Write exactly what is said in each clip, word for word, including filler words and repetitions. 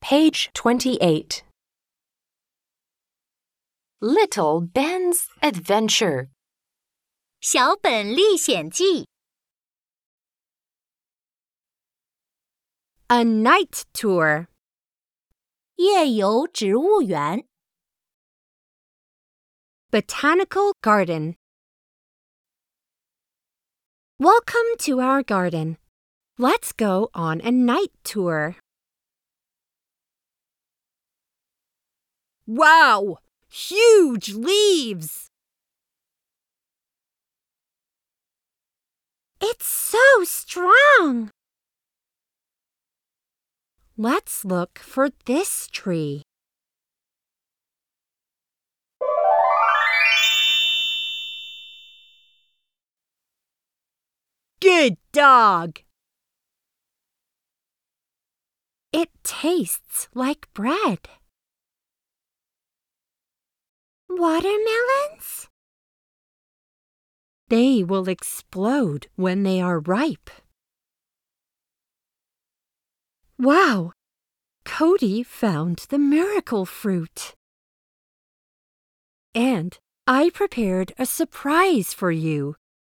Page twenty-eight. Little Ben's Adventure. 小本历险记 A night tour. 夜游植物园 Botanical garden. Welcome to our garden. Let's go on a night tour. Wow! Huge leaves! It's so strong! Let's look for this tree. Good dog! It tastes like bread. Watermelons? They will explode when they are ripe. Wow! Cody found the miracle fruit. And I prepared a surprise for you.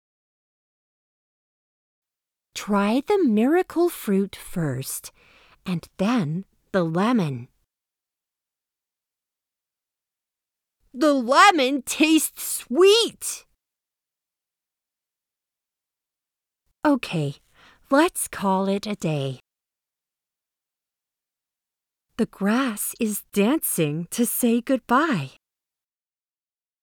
Try the miracle fruit first, and then the lemon. The lemon tastes sweet! Okay, let's call it a day. The grass is dancing to say goodbye.